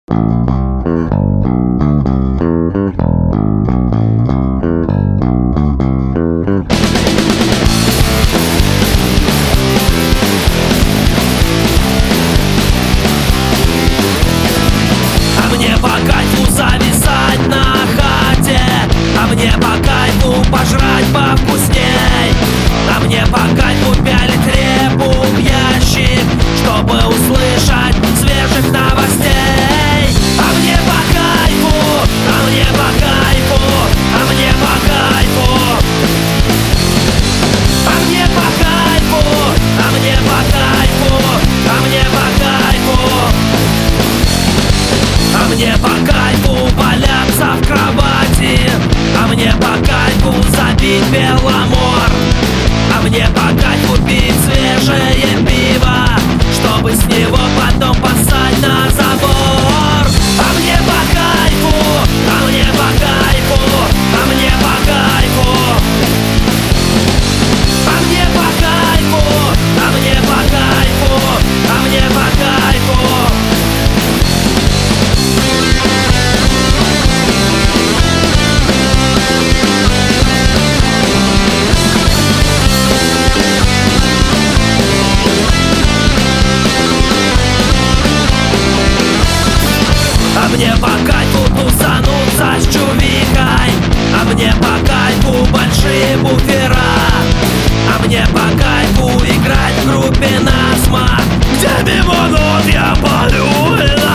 Мне по кайфу зависать на хате, а мне по кайфу пожрать повкусней, а мне по кайфу пялить репу в ящик, чтобы услышать свежих новостей. А мне по кайфу, а мне по кайфу, а мне по кайфу, а мне по кайфу, а мне по кайфу, а мне по кайфу. А мне по кайфу валяться в кровати, а мне по кайфу забить веломор, а мне по кайфу пить свежее пиво, чтобы с него потом поссать на забор. А мне по кайфу, а мне по кайфу, а мне по кайфу, а мне по кайфу, а мне по кайфу, а мне по кайфу. А мне по кайфу тусануться с чувихой, а мне по кайфу большие буфера, а мне по кайфу играть в группе Насмарк, где мимо нот я полю.